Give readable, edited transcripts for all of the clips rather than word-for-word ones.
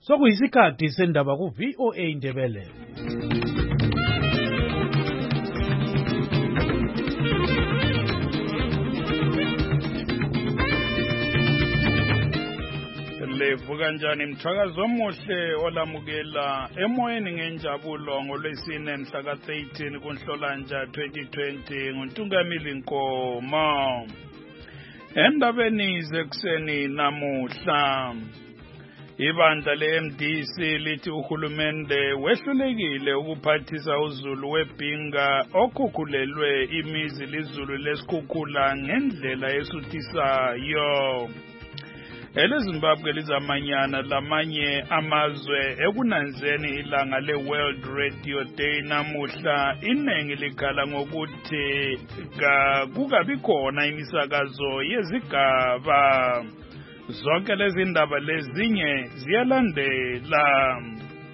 Sokuyisikhathi sendaba ku-VOA Indebele. Levu kanjani mthakazo omuhle olamukela emoyeni ngenjabulo ngolwesine mhla ka-13 kuNhlolanja 2020 nguNtungamili Nkomo. Endabeni zekuseni namuhla, ibandla le-MDC lithi uhulumende wehlulekile ukuphathisa uzulu weBhinga okhukhulelwe imizi lizulu lesikhukhula ngendlela esuthisayo. EleZimbabwe lizamanyana lamanye amazwe ekunanzeni ilanga le-World Radio Day namuhla. Iningi likhala ngokuthi kukabi khona imisakazo yezigaba. Zonke lezi ndaba lezinye ziyalandela.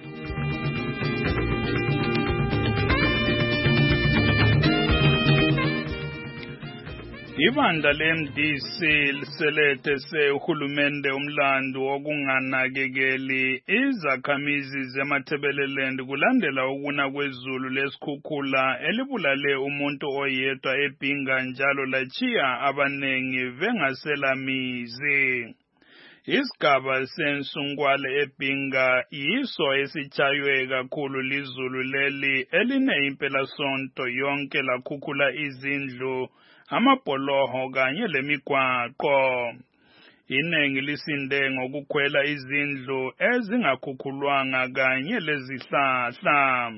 Ibandla le-MDC liselethe sehulumende umlando wokunganakekeli izakhamizi zeMatabeleland kulandela ukuna kwezulu lesikhukhula elibulale umuntu oyedwa eBhinga njalo lachiya abanengi bengaselamizi. Isigaba seNsungwale eBhinga yiso esichaywe kakhulu lizulu leli eline impelasonto yonke lakhukhula izindlu, amabholoho kanye lemigwaqo. Iningi lisinde ngokukhwela izindlu ezingakhukhulwanga kanye lezihlahla.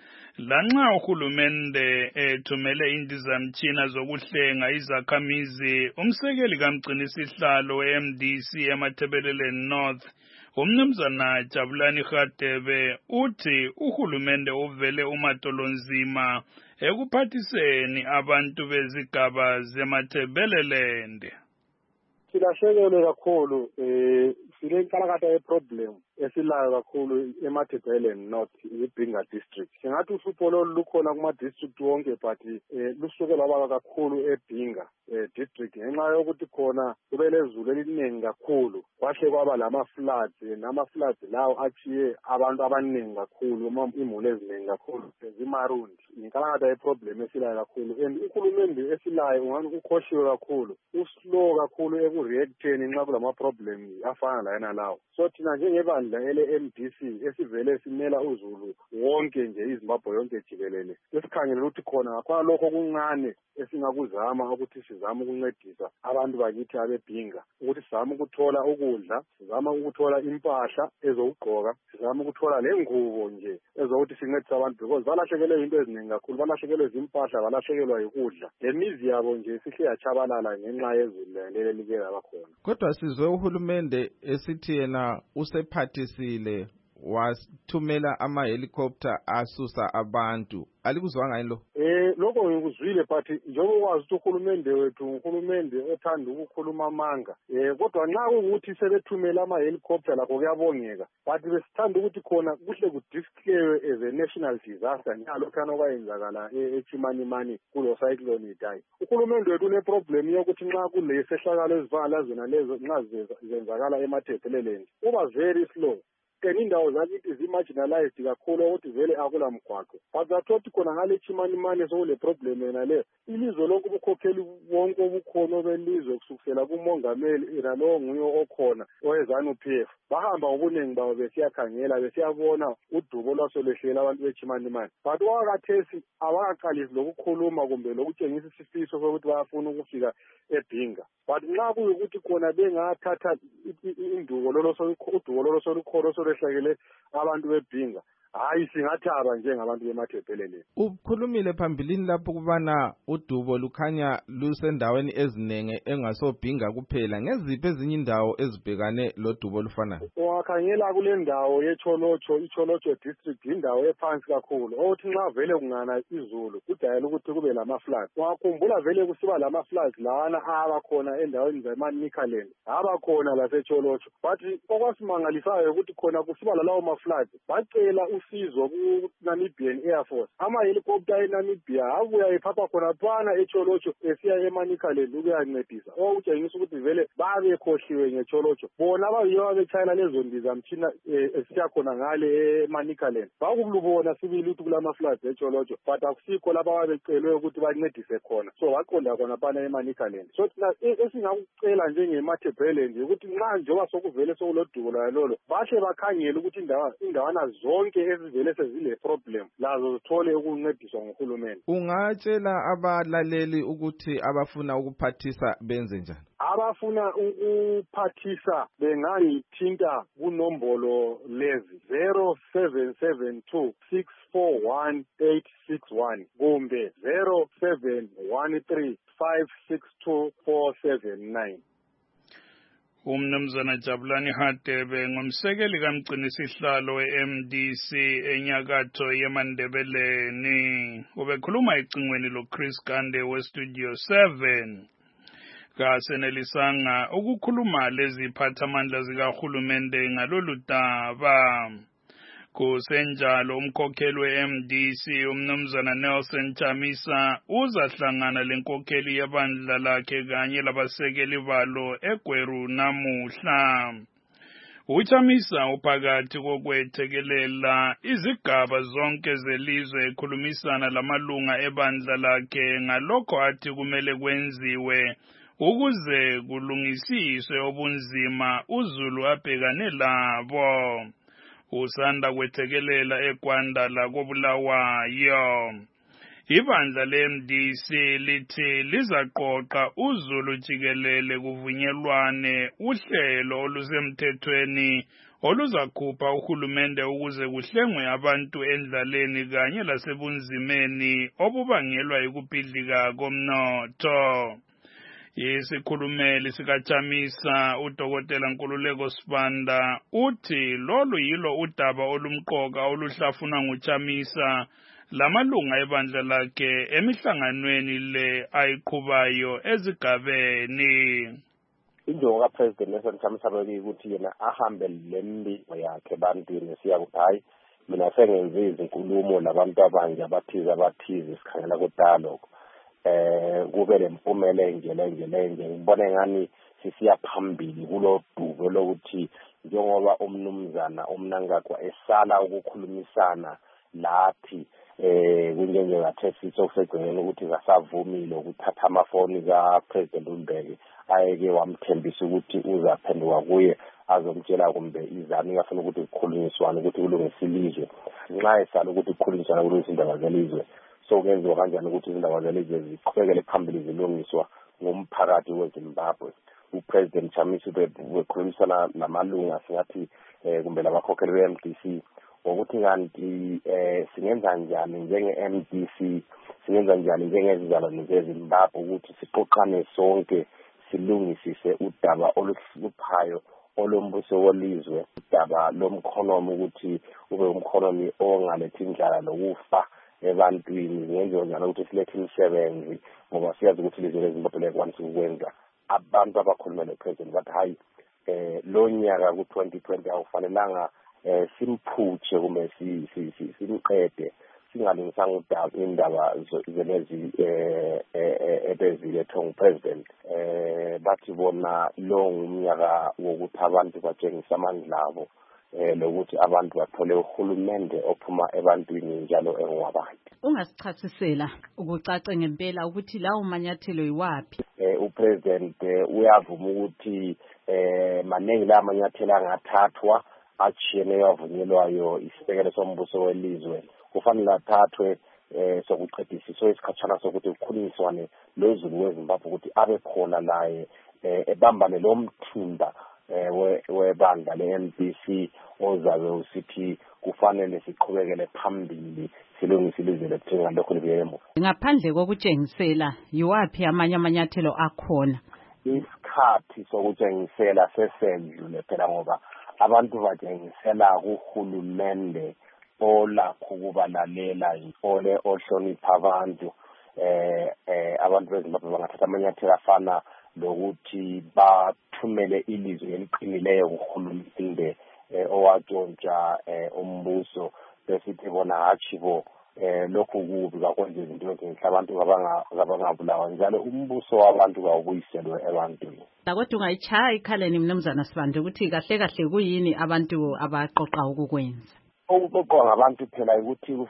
Lanxa uhulumende ethumele indizamtshina zokuhlenga izakhamizi, umsekeli kaMgcinisihlalo we-MDC eMatabeleland North, uMnumzana Jabulani Radebe, uthi uhulumende uvele umadolonzima ekuphathiseni abantu bezigaba zeMatabeleland. Silahlekelwe kakhulu silenkalakatha yeproblem esilayo kakhulu eMatabeleland North iBhinga district. Singathi uhlupho lolu lukhona kuma-district wonke but lusuke lwaba kakhulu eBhinga district ngenxa yokuthi khona kube lezulu eliningi kakhulu, kwahle kwaba lama-floods, nama-floods lawo achiye abantu abaningi kakhulu, imuli eziningi kakhulu zimarundi. Inkalakatha yeproblem esilayo kakhulu, and uhulumende esilayo ungani ukhoshiwe kakhulu, uslow kakhulu eku-reacteni nxa kulama-problem afana layana lawo. So thina njengebandla ele-MDC esivele simela uzulu wonke nje iZimbabwe yonke jikelele, esikhangele ukuthi khona ngakhona lokho okuncane esingakuzama ukuthi sizame ukuncedisa abantu bakithi abeBhinga, ukuthi sizame ukuthola ukudla, sizame ukuthola impahla ezokugqoka, sizame ukuthola lengubo nje ezokuthi sincedise abantu because balahlekelwe into eziningi kakhulu, balahlekelwe zimpahla, balahlekelwa yikudla, lemizi yabo nje sihle yachabalala ngenxa yezulu leli like labakhona. Kodwa sizwe uhulumende esithi yena usephathisile wathumela ama-helicopter asusa abantu. Alikuzwanga yini lo? Lokho ngikuzwile but njengoba wazi ukuthi uhulumende wethu uhulumende othanda ukukhuluma amanga. Kodwa nxa ukuthi sebethumela ama-helicopter lakho kuyabongeka, but besithanda ukuthi khona kuhle kudisclarewe as a national disaster njalo khana okwayenzakala eChimanimani kulo cyclone Idai. Uhulumende wethu uneproblem yokuthi nxa kulesehlakalo ezivanga zona lezo nxa zenzakala eMatabeleland uba very slow. Indawo zakithi zi-marginalized kakhulu ukuthi vele akula mgwaqo, but zathothi khona ngale Chimanimani sokule problem yena le ilizwe lonke ubukhokheli bonke obukhona belizwe kusukela kumongameli nalowo nguye okhona oweZANU-PF bahamba ngobuningi bawo besiyakhangela besiyabona udubo lwasolehlela abantu beChimanimani, but wakhathesi abakaqalisi lokukhuluma kumbe lokutshengisa isifiso sokuthi bayafuna ukufika eBhinga. But nxa kuyukuthi khona bengathatha udubo lolo solukhona osolehlakele abantu beBhinga, hayi singathaba njengabantu beMatabeleland. Ukhulumile phambilini lapho kubana udubo lukhanya lusendaweni ezinenge engasoBhinga kuphela. Ngeziphi ezinye indawo ezibhekane lodubo lufanayo? Ungakhangela kule ndawo yeCholocho, iCholocho district indawo ephansi kakhulu othi nxa vele kungana izulu kudayela ukuthi kube lama-floods. Ungakhumbula vele kusiba lama-floods lawana abakhona endaweni zeManikaland, abakhona laseCholocho, but okwasimangalisayo ukuthi khona kusiba lalawo ma-floods bacela usizo ku-Namibian Air Force. Ama-helicopter eNamibia abuya ephapha khona phana eTsholotsho esiya eManicaland ukuyancedisa. Okutshengisa ukuthi vele babekhohliwe ngeTsholotsho. Bona abayiyo abetshayela lezo ndizamtshina esiya khona ngale eManicaland. Bakulubona sibili ukuthi kulama-floods eTsholotsho, but akusikho lapha ababecelwe ukuthi bancedise khona. So baqonda khona phana eManicaland. So thina esingakucela njenge-Matabeleland ukuthi nxa njengoba sokuvele sokulodubo lalo bahle bakhangele ukuthi indawana zonke ezivele sezile problem lazo zithole ukuncediswa nguhulumeni. Ungatshela abalaleli ukuthi abafuna ukuphathisa benze njani? Abafuna ukuphathisa bengangithinta kunombolo lezi 0772 641 861 kumbe 0713 562 479. Umnumzana Jabulani Hadebe ngumsekeli kaMgcinisihlalo we-MDC enyakatho yeMandebeleni. Ubekhuluma ecingweni loChris Gande weStudio 7. Kasenelisanga ukukhuluma leziphathamandla zikahulumende ngalolu daba. Kusenjalo umkhokheli we-MDC umnumzana Nelson Chamisa uzahlangana lenkokheli yebandla lakhe kanye labasekeli balo eGweru namuhla. UChamisa uphakathi kokwethekelela izigaba zonke zelizwe ekhulumisana lamalunga ebandla lakhe ngalokho athi kumele kwenziwe ukuze kulungisiswe obunzima uZulu abhekane labo. Usanda kwethekelela eGwanda lakobulawayo. Ibandla le-MDC lithi lizaqoqa uZulu jikelele kuvunyelwane uhlelo olusemthethweni oluzakhupha uhulumende ukuze kuhlengwe abantu endlaleni kanye lasebunzimeni obubangelwa yikubhidlika komnotho. Isikhulumeli sikaChamisa uDokotela Nkululeko Sibanda uthi lolu yilo udaba olumqoka oluhlafuna nguChamisa lamalunga ebandla lakhe emihlanganweni le ayiqhubayo ezigabeni. Injongo kaPresident Nelson Chamisa ukuthi yena ahambe lembiko yakhe ebantwini siya ukuthi hayi mina sengenze izinkulumo labantu abanje abathize sikhangela kudalo kube lempumela enjele ngibona ngani sisiya phambili kulo dubo lokuthi njengoba umnumzana umnangagwa esala ukukhulumisana lathi kunjenje ngathesitho okusegcineni ukuthi kasavumile ukuthatha amafoni kaPresident uMbeki ayeke wamthembisa ukuthi uzaphenduka kuye azomtshela kumbe izami ngafuna ukuthi kukhulunyiswane ukuthi kulungisa ilizwe nxa esala ukuthi kukhulunyiswane kulungisa indaba zelizwe. So kenziwa kanjani ukuthi izindaba zelizwe ziqhubekele phambili zilungiswa ngumphakathi weZimbabwe. UPresident Chamisa bekhulumisana namalunga singathi kumbe labakhokheli be-MDC ukuthi kanti singenza njani njenge-MDC, singenza njani njengezizalwane zeZimbabwe ukuthi siqoqane sonke silungisise udaba oluhluphayo olombuso welizwe, udaba lomkhonomi ukuthi ube umkhonomi ongalethi indlala nokufa ebantwini. Ngenziwa njalo ukuthi silethe imisebenzi ngoba siyazi ukuthi ilizwe leZimbabwe lekwanisa ukwenza. Abantu abakhuluma noPresident bathi hayi lo nyaka ku-2020 awufanelanga simphutshe kumbe simqede singalungisanga indaba zenezi ebezilethwe nguPresident. Bathi bona lo ngumnyaka wokuthi abantu batshengisa amandla abo lokuthi abantu bathole uhulumende ophuma ebantwini njalo engowabantu. Ungasichasisela ukucace ngempela ukuthi lawo manyathelo yiwaphi? UPresident uyavuma ukuthi maningi la manyathelo angathathwa atshiyeneyo avunyelwayo isibekelo sombuso welizwe kufanele athathwe sokuqedisiswa isikhatshana sokuthi kukhulunyiswane loZulu weZimbabwe ukuthi abe khona laye ebambane lo mthimba webandla le-MDC ozabe usithi kufanele siqhubekele phambili silungise ilizwe lethu ngalokho libuyemo. Ngaphandle kokutshengisela yiwaphi amanye amanyathelo akhona? Isikhathi sokutshengisela sesendlule phela ngoba abantu batshengisela kuhulumende olakho ukubalalela impole ohlonipha abantu. Abantu beZimbabwe bangathatha amanyathelo afana lokuthi bathumele ilizwe eliqinileyo kuhulumende owatshontsha umbuso besithi bona hatshi bo lokhu kubi kakwenza izinto ezinhle abantu abangabulawa njalo umbuso wabantu kawubuyiselwe ebantwini. Kodwa ungayitshaya ikhaleni Mnumzana Sibanda ukuthi kahle kahle kuyini abantu abaqoqa ukukwenza? Ukuqoqwa ngabantu phela ukuthi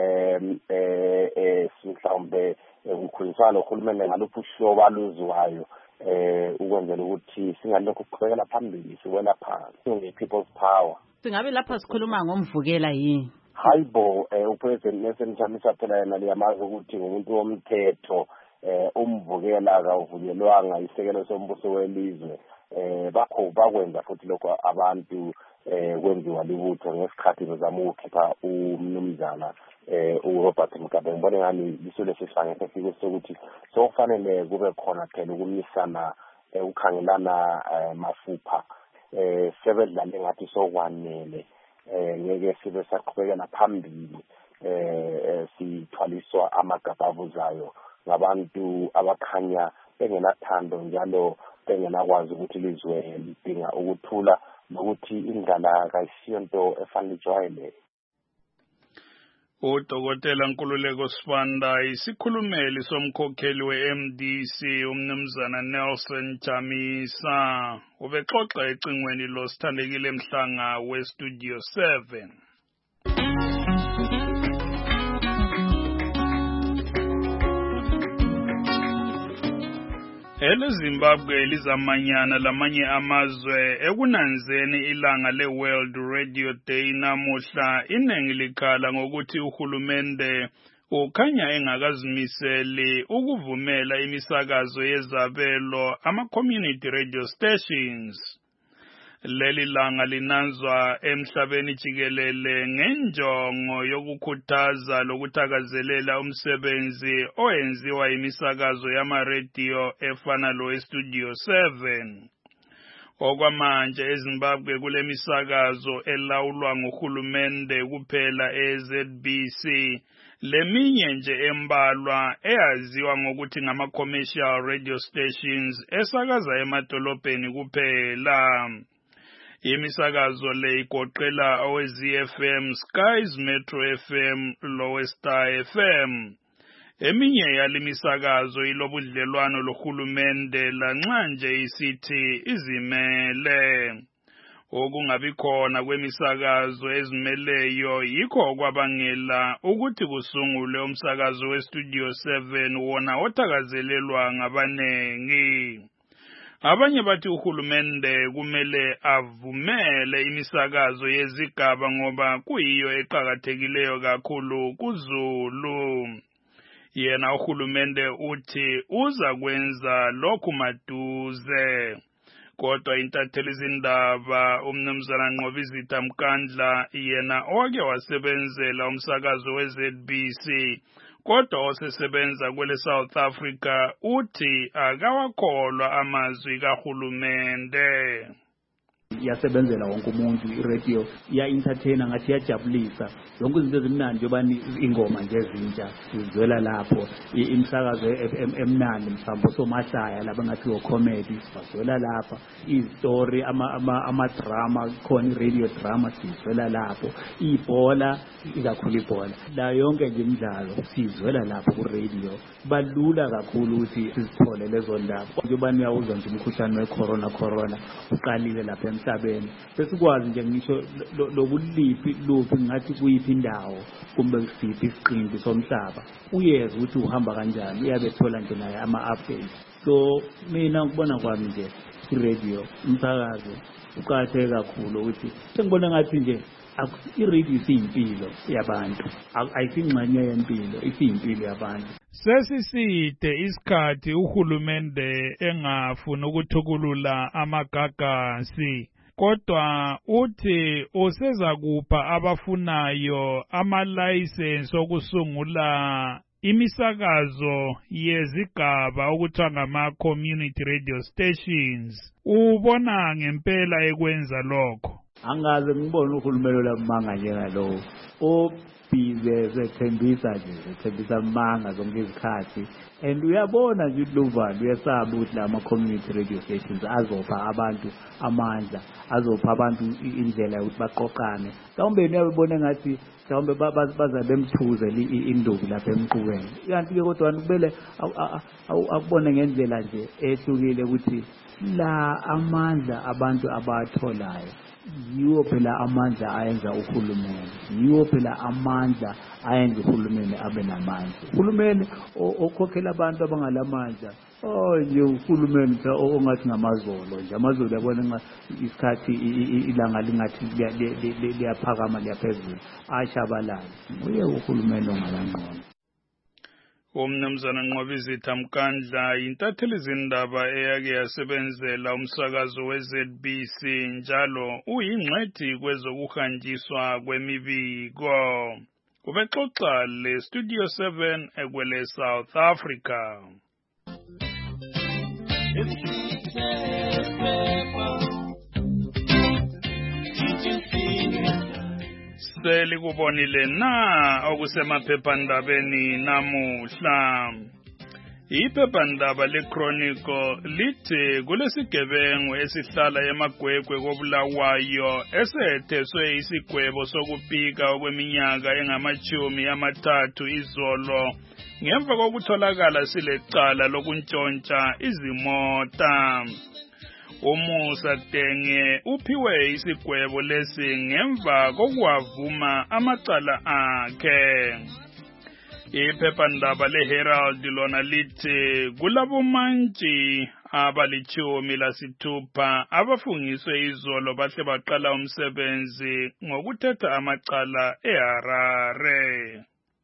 mhlawumbe ukukhulisana nohulumende ngaluphi uhlobo aluzwayo ukwenzela ukuthi singalokhu kuqhubekela phambili siwela phansi nge-people's power. Singabe lapha sikhuluma ngomvukela yini? Hayibo uPresident Nelson Chamisa phela yena liyamazi ukuthi ngumuntu womthetho umvukela akawuvunyelwanga isekelo sombuso welizwe bakwenza futhi lokho abantu kwenziwa libutho ngesikhathi bezama ukukhipha umnumzana uRobert Mugabe. Ngibona ngani iso lesifanye sefike sokuthi sokufanele kube khona phela ukumisana ukukhangelana mafupha sebedlale ngathi sokwanele ngeke sibe saqhubekela phambili sithwaliswa amagabavuzayo ngabantu abakhanya bengenathando njalo bengenakwazi ukuthi lizwe lidinga ukuthula nokuthi indlala kayisiyonto efanele ijwayele. uDokotela Nkululeko Sibanda isikhulumeli somkhokheli we-MDC umnumzana Nelson Chamisa ubexoxa ecingweni losithandekile Mhlanga weStudio 7. EleZimbabwe lizamanyana lamanye amazwe ekunanzeni ilanga le-World Radio Day namuhla iningi likhala ngokuthi uhulumende ukhanya engakazimiseli ukuvumela imisakazo yezabelo ama-community radio stations. Leli langa linanzwa emhlabeni jikelele ngenjongo yokukhuthaza lokuthakazelela umsebenzi owenziwa imisakazo yama-radio efana lo-Studio 7. Okwamanje eZimbabwe kule misakazo elawulwa nguhulumende kuphela eZBC, leminye nje embalwa eyaziwa ngokuthi ngama-commercial radio stations esakaza emadolobheni kuphela. Imisakazo le igoqela owe-ZFM, Skies Metro FM, Lowestar FM. Eminye yalimisakazo ilobudlelwano lohulumende lanxa nje isithi izimele. Okungabikhona kwemisakazo ezimeleyo yikho kwabangela ukuthi kusungulwe umsakazo weStudio 7 wona othakazelelwa ngabanengi. Abanye bathi uhulumende kumele avumele imisakazo yezigaba ngoba kuyiyo eqhakathekileyo kakhulu kuZulu. Yena uhulumende uthi uza kwenza lokhu maduze. Kodwa intatheli zindaba umnumzana Nqobizitha Mkandla yena oke wasebenzela umsakazo weZBC kodwa osesebenza kwele South Africa uthi akawakholwa amazwi kahulumende. Yasebenzela wonke umuntu iradio ya-entertaina ngathi yajabulisa zonke izinto ezimnandi yobani ingoma nje ezintsha sizwela lapho imisakazo emnandi mhlawumbe somahlaya laba ngathi comedy bazwela lapha istory ama-drama khona i-radio drama sizwela lapho ibhola ikakhulu ibhola la yonke nje imidlalo sizwela lapho ku-radio balula kakhulu ukuthi sizithole lezo ndaba yobani uyawuzwa nje umkhuhlane we-corona uqalile lapha emhlabeni besikwazi nje ngisho lokuliphi ngathi kuyiphi indawo kumbe kusiphi isiqindi somhlaba uyeza ukuthi uhamba kanjani uyabethola nje naye ama-updates. So mina ngibona kwami nje i-radio umsakazo uqakatheke kakhulu ukuthi sengibona ngathi nje i-radio isiyimpilo yabantu ayisingxenye yempilo isiyimpilo yabantu. Sesiside isikhathi uhulumende engafuni ukuthukulula amagagasi kodwa uthi useza kupha abafunayo ama-license okusungula imisakazo yezigaba okuthiwa ngama-community radio stations. Ubona ngempela ekwenza lokho? Angaze ngibone uhulumende lamanga njengalowo zethembisa manga zonke izikhathi and uyabona nje uLuvalo uyasaba ukuthi lama community radio stations azopha abantu amandla azopha abantu indlela yokuthi baqoqane mhlawumbe uyabona ngathi mhlawumbe baza bemthuzele induku lapha emqubeni kanti ke kodwa kubele akubone ngendlela nje ehlukile ukuthi la amandla abantu abatholayo yiwo phela amandla ayenza uhulumeni yiwo phela amandla ayenza uhulumeni abe namandla uhulumeni okhokhela abantu abangalamandla nje uhulumeni ongathi ngamazolo nje amazolo yabona isikhathi ilanga lingathi liyaphakama liyaphezulu ashabalala uye uhulumeni ongalangqondo. Umnumzana Nqobizitha Mkandla intatheli izindaba eyake yasebenzela umsakazo we-ZBC njalo uyingcwethi kwezokuhanjiswa kwemibiko. Ubexoxa le Studio 7 ekwele South Africa. Selikubonile na okusemaphephandabeni namuhla. Iphephandaba leChronicle lithi kulesigebengu esihlala emagwegwe koBulawayo esetheswe isigwebo sokupika okweminyaka engama-30 izolo ngemva kokutholakala silecala lokuntshontsha izimota. Umusa Denge uphiwe isigwebo lesi ngemva kokuwavuma amacala akhe. Iphephandaba leHerald lona lithi kulabomantshi abali-16 abafungiswe izolo bahle baqala umsebenzi ngokuthetha amacala eHarare.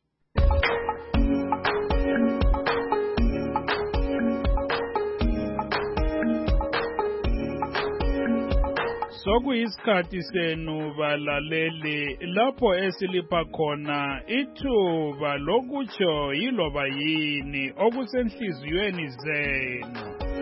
Sokuyisikhathi senu balaleli lapho esilipha khona ithuba lokutsho yiloba yini okusenhliziyweni zenu.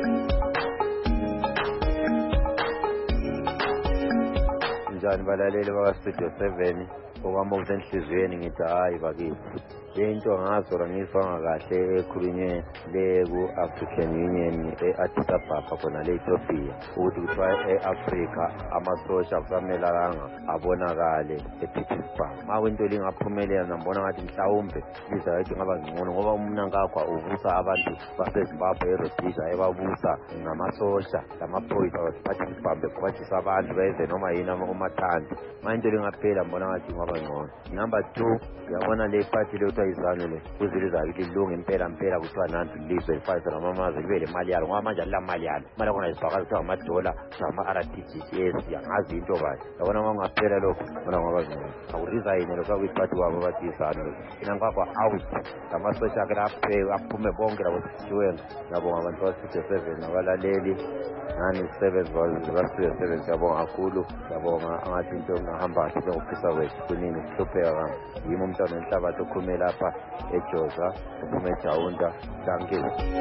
Njani balaleli bakaStudio 7 okwama kusenhliziyweni ngithi hayi bakithi lento ngazo ngizwa kahle ekhulunywe le ku-African Union e-Addis Ababa khona le Ethiopia ukuthi kuthiwa e-Afrika amasosha kusamelanga abonakale ePittsburgh. Ma kwento lingaphumelela ngibona ngathi mhlawumbe lizayithi ngaba ngcono ngoba umnankagwa uvusa abantu baseZimbabwe eRhodesia ebabusa ngamasosha lamaphoyisa wasePittsburgh bekwatshisa abantu beze noma yini umathanda. Ma into lingaphela ngibona ngathi ngaba ngcono. Number 2 yabona le party le izanu le kuziliza ilungu impela kuthiwa nanti lizwe lifayisa namamazi libe le mali yalo ngoba manje mali yalo mali khona isifaka kuthiwa amadola ama-RTGS yangazi into bathi yabona uma ungaphela lokho bona ngoba awurizayine lokho kuyiphathi wabo bathi izanu inankakwa out ngamasosha akhe aphume bonke labo sithiweni yabonga abantu ba-Studio 7 nabalaleli nani isebenzi bakaStudio 7 siyabonga kakhulu siyabonga angathi into engahamba kahle ngokufisa kwethu kunini kuhlupheka yimi umntwana wenhlabathi okhume lapha eJoza okhume eJaunda danke.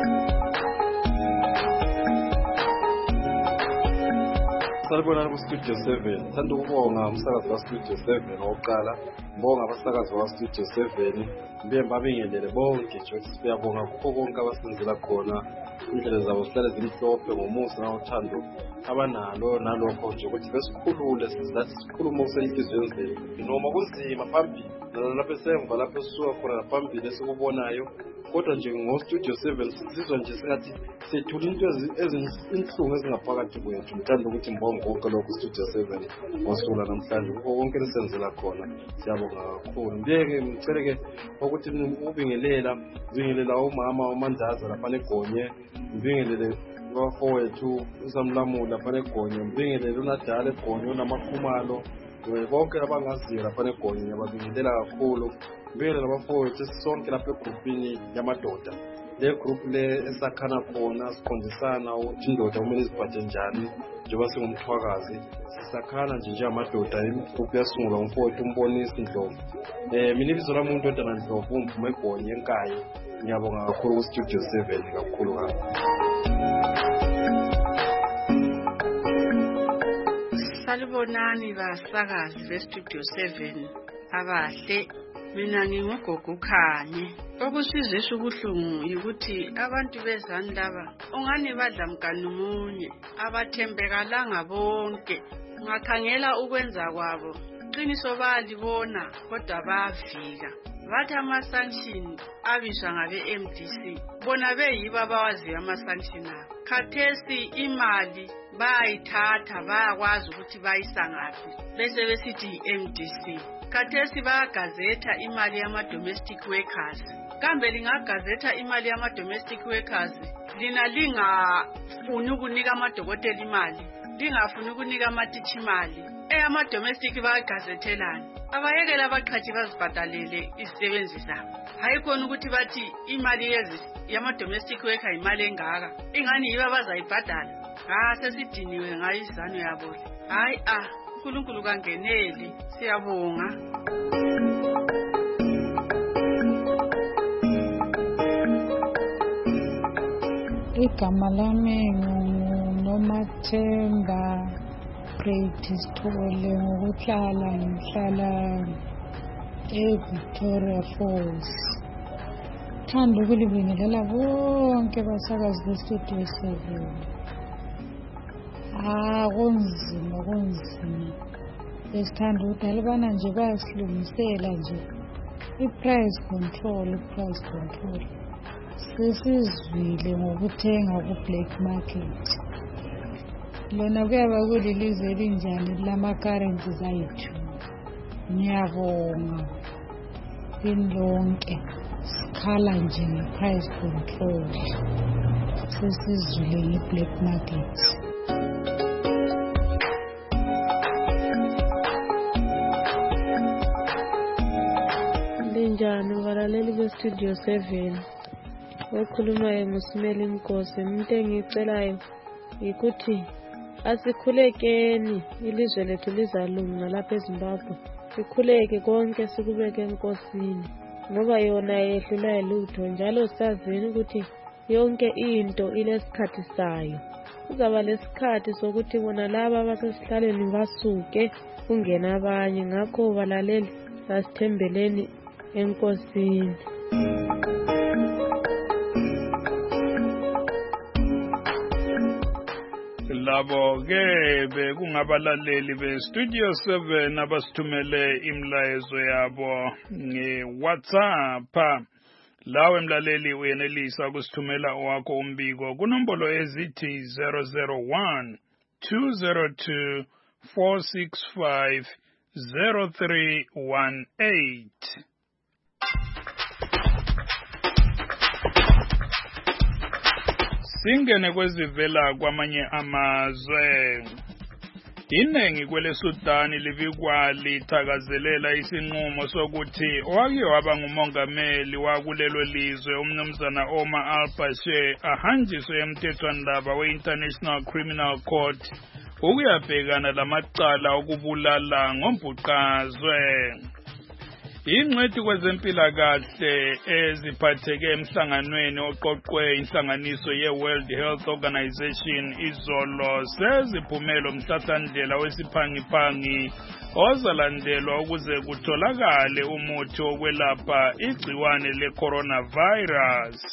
Salibonani kuStudio 7 thanda ukubonga umsakazi kaStudio 7 oqala ngibonga abasakazi bakaStudio 7 mbemba bingelele bonke nje siyabonga kukho konke abasenzela khona indlela zabo zihlale zimhlophe ngomusa nothando abanalo nalokho nje ukuthi besikhulule sikhulume usenhliziyweni zethu noma kunzima phambili lapho esemva lapho esisuka khona phambili esikubonayo kodwa nje ngoStudio 7 sizizwa nje singathi sethula into ezinhlungu ezingaphakathi kwethu. Ngithanda ukuthi ngibonge konke lokho Studio 7 ngosula namhlanje kukho konke lesenzela khona siyabonga kakhulu. Ngeke ngicele ukuthi ubingelela umama uMandaza lapha eGonye ngibingelele bafowethu uSamlamula lapha eGonye ngibingelele uNadala eGonye unamakhumalo bonke abangaziyo lapha eGonye ababingelela kakhulu. Ngibingelele abafowethu sonke lapha egroupini yamadoda le group le esakhana khona sikhondisana ukuthi indoda kumele iziphathe njani njengoba singumthwakazi sisakhana nje njengamadoda igroup yasungulwa umfowethu uMbonisi Ndlovu. Mina ibizo lami uNtondana Ndlovu umvume eGonye eNkayi. Ngiyabonga kakhulu kuStudio 7 kakhulu kakhulu. Salibonani basakazi beStudio 7 abahle Mina ngingugogo Khanye. Okusizisa ubuhlungu ukuthi abantu bezani laba ungani badla mganu munye abathembekalanga bonke. Ngakhangela ukwenza kwabo qiniso balibona kodwa bavika. Bathi ama-sanction abizwa ngabe MDC bona beyibo abawaziyo ama-sanction abo. Khathesi imali bayayithatha bayakwazi ukuthi bayisa ngaphi bese besithi MDC. Khathesi bayagazetha imali yama-domestic workers. Kambe lingagazetha imali yama-domestic workers lina lingafuni ukunika amadokotela imali, lingafuni ukunika amatitsha imali. Ama-domestic bayagazethelana. Abayekela abaqhathi bazibhadalele izisebenzi zabo. Hayi khona ukuthi bathi imali yama-domestic worker imali engaka. Ingani yibo abazayibhadala. Sesidiniwe ngayo izano yabo. Hayi uNkulunkulu kangeneli. Siyabonga. Igama lami nguNomathemba Great Sithole ngokuhlala ngihlala eVictoria Falls. Thanda ukulibingelela bonke basakazi beStudio 7. Kunzima. Besithanda ukuthi alibana nje bayasilungisela nje. I-price control. Sesizwile ngokuthenga ku-black market. Lona kuyaba kulilizwe elinjani lama-currencies ayithu. Ngiyabonga lonke. Sikhala nje nge-price control. Sesizwile nge-black market. Linjani balaleli beStudio 7. Okhulumayo nguSimeli Nkosi. Into engicelayo ukuthi asikhulekeni, ilizwe lethu lizalunga lapha eZimbabwe. Sikhuleke konke sikubeke enkosini ngoba yona yehlula ilutho, njalo sazini ukuthi yonke into ilesikhathi sayo. Kuzaba lesikhathi sokuthi bona laba abasesihlaleni basuke kungena abanye. Ngakho balaleli asithembeleni enkosini. Labo ke bekungabalaleli beStudio 7 abasithumele imlayezo yabo ngeWhatsApp. Lawe mlaleli uyenelisa ukusithumela owakho umbiko kunombolo ezithi 001 202 465 0318. Singene kwezivela kwamanye amazwe. Inengi kweleSudan livikwa lithakazelela isinqumo sokuthi owake waba ngumongameli wakulelo lizwe umnumzana Omar al-Bashir ahanjiswe emthethwandaba we-International Criminal Court ukuyabhekana lamacala okubulala ngombhuqazwe. Ingcwethi kwezempilakahle eziphatheke emhlanganweni oqoqwe inhlanganiso ye-World Health Organization izolo seziphumela umhlahlandlela wesiphangiphangi ozalandelwa ukuze kutholakale umuthi wokwelapha igciwane le-coronavirus.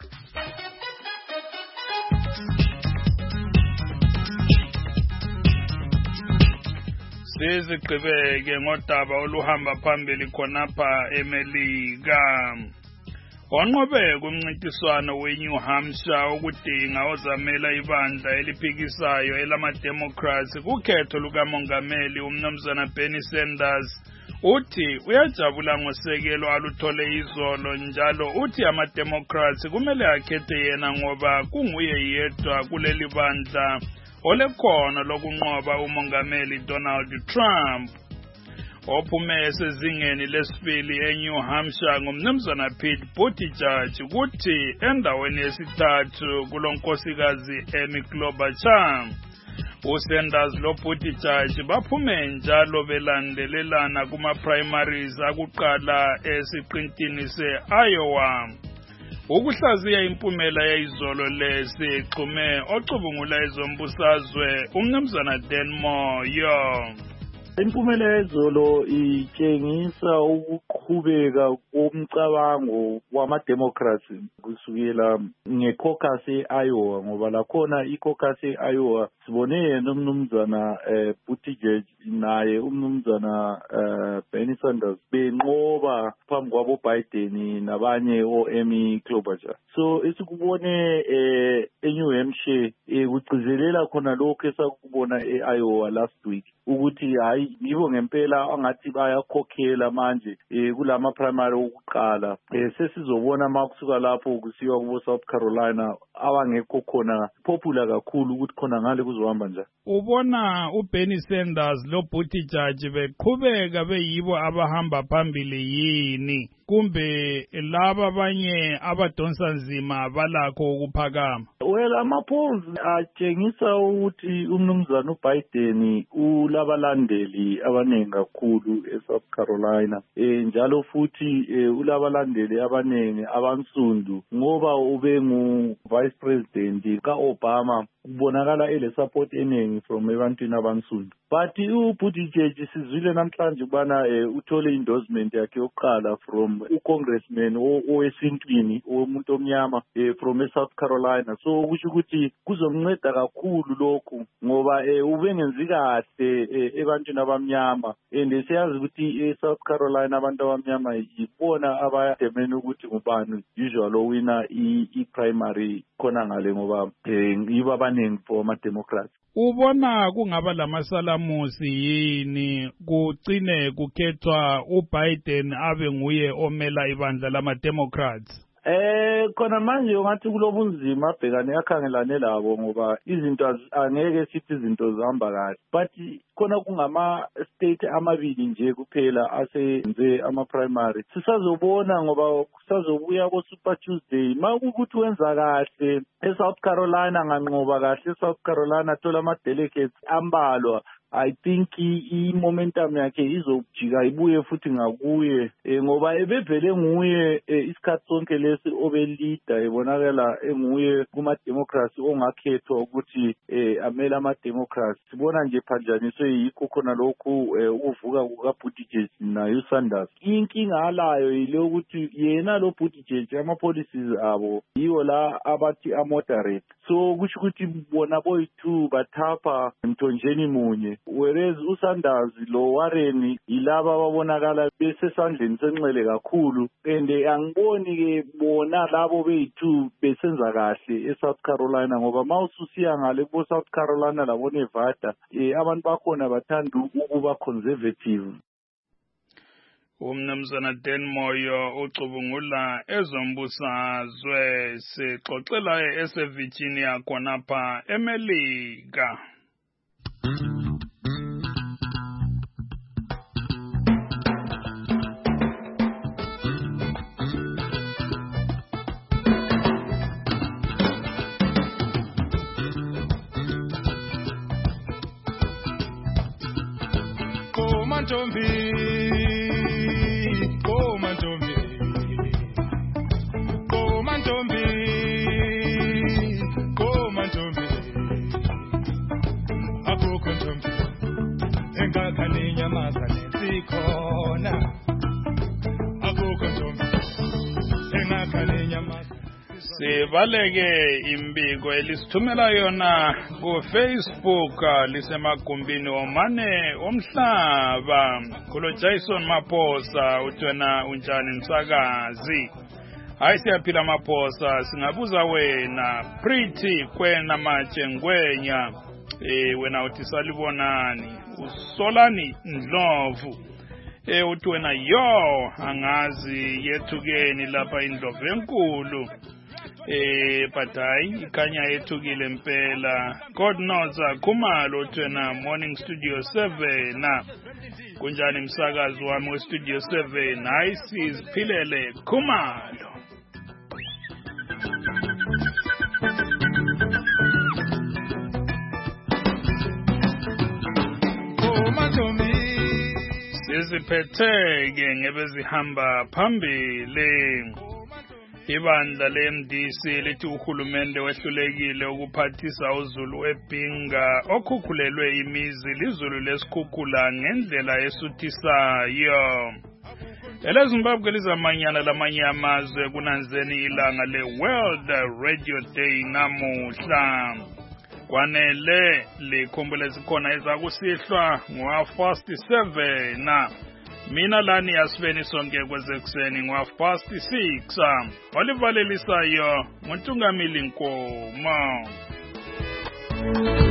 Sizigqibeke ngodaba oluhamba phambili khonapha eMelika. Wanqobeka umncintiswano weNew Hampshire ukudinga ozamela ibandla eliphikisayo elama-Democrats kukhetho lukamongameli umnumzana Bernie Sanders. Uthi uyajabula ngosekelo aluthole izolo, njalo uthi ama-Democrats kumele akhethe yena ngoba kunguye yedwa kuleli bandla olekhono lokunqoba umongameli Donald Trump. Ophume esezingeni lesibili eNew Hampshire ngumnumzana Pete Buttigieg kuthi endaweni yesithathu kulonkosikazi Amy Klobuchar. uSanders loButtigieg baphume njalo belandelelana kuma-primaries akuqala esiqintini se-Iowa. Ukuhlaziya impumela yayizolo lesixhume ocubungula ezombusazwe umnumzana Dan Moore. Impumelelo lo itshengisa ukuqhubeka komcabango wama-democracy kusukela nge-caucus e-Iowa ngoba lakhona i-caucus e-Iowa sibone yena umnumzana Buttigieg naye umnumzana Bernie Sanders benqoba phambi kwabo Biden nabanye o-Amy Klobuchar. So esikubone e-New Hampshire kugcizelela khona lokho esakubona e-Iowa last week ukuthi hayi yibo ngempela angathi bayakhokhela manje kulama primary okuqala sesizobona makusuka lapho kusiwa kubo South Carolina abangekho khona popular kakhulu ukuthi khona ngale kuzohamba njani. Ubona uBernie Sanders lo Buttigieg beqhubeka beyibo abahamba phambili yini kumbe laba abanye abadonsa nzima balakho ukuphakama? Well, ama-polls atshengisa ukuthi umnumzana uBiden ulabalandeli abaningi kakhulu eSouth Carolina njalo futhi ulabalandeli abaningi abansundu ngoba ube ngu-vice president ka-Obama kubonakala ele-support eningi from ebantwini abansundu. But uButtigieg sizwile namhlanje ukubana uthole endorsement yakhe yokuqala from ucongressman owesintwini omuntu omnyama from eSouth Carolina. So kusho ukuthi kuzomnceda kakhulu lokhu ngoba ubengenzi kahle ebantwini abamnyama and siyazi ukuthi eSouth Carolina abantu abamnyama yibona abademeni ukuthi ngubani usually owina i-primary khona ngale ngoba yibo abaningi for ama-Democrats. Ubona kungaba lamasalamusi yini kugcine kukhethwa uBiden abe nguye omela ibandla lama-Democrats? Khona manje ungathi kulobunzima abhekane akhangelane labo ngoba izinto angeke sithi izinto zihamba kahle but khona kungama state amabili nje kuphela asenze ama primary sisazobona ngoba kusazobuya ko Super Tuesday makukuthi wenza kahle eSouth Carolina nganqoba kahle eSouth Carolina thola ama delegates ambalwa I think i-momentum yakhe izojika ibuye futhi ngakuye ngoba ebevele nguye isikhathi sonke lesi obelida ebonakala enguye kuma-democracy ongakhethwa ukuthi amele ama-democracy sibona nje phanjaniswe yikho khona lokhu ukuvuka kuka-Buttigieg naye uSanders. Inkinga alayo yile ukuthi yena lo Buttigieg ama-policies abo yiwo la abathi a-moderate so kusho ukuthi bona boyi-2 bathapha emthonjeni munye whereas uSanders lo Warren yilaba babonakala besesandleni senxele kakhulu and angiboni ke bona labo beyi-2 besenza kahle eSouth Carolina ngoba mawususiya ngale kubo South Carolina labo Nevada abantu bakhona bathanda ukuba conservative. Umnumzana Dan Moyo ucubungula ezombusazwe sixoxela eseVirginia khonapha eMelika. Sibaleke imbiko elisithumela yona ku Facebook lisemagumbini omane omhlaba kulo Jason Maphosa uthena unjani msakazi hayi siyaphila Maphosa singabuza wena Pretty kwena matshe ngwenya wena uthi salibonani usolani Ndlovu uthi wena yo angazi yethukeni lapha Indlovu enkulu but hayi ikhanya yethukile impela God knows Khumalo thena Morning Studio 7 kunjani msakazi wami we Studio 7 hayi siziphilele Khumalo. Siziphetheke ngebezihamba phambili Ibandla le-MDC lithi uhulumende wehlulekile ukuphathisa uZulu eBhinga okhukhulelwe imizi lizulu lesikhukhula ngendlela esuthisayo. EleZimbabwe lizamanyana lamanye amazwe kunanzeni ilanga le-World Radio Day namuhla. Kwanele likhumbule zikhona ezakusihlwa ngo-7:30. Mina lani asifeni sonke kwezekuseni ngo-6:30. Olivalelisayo nguNtungamili Nkomo.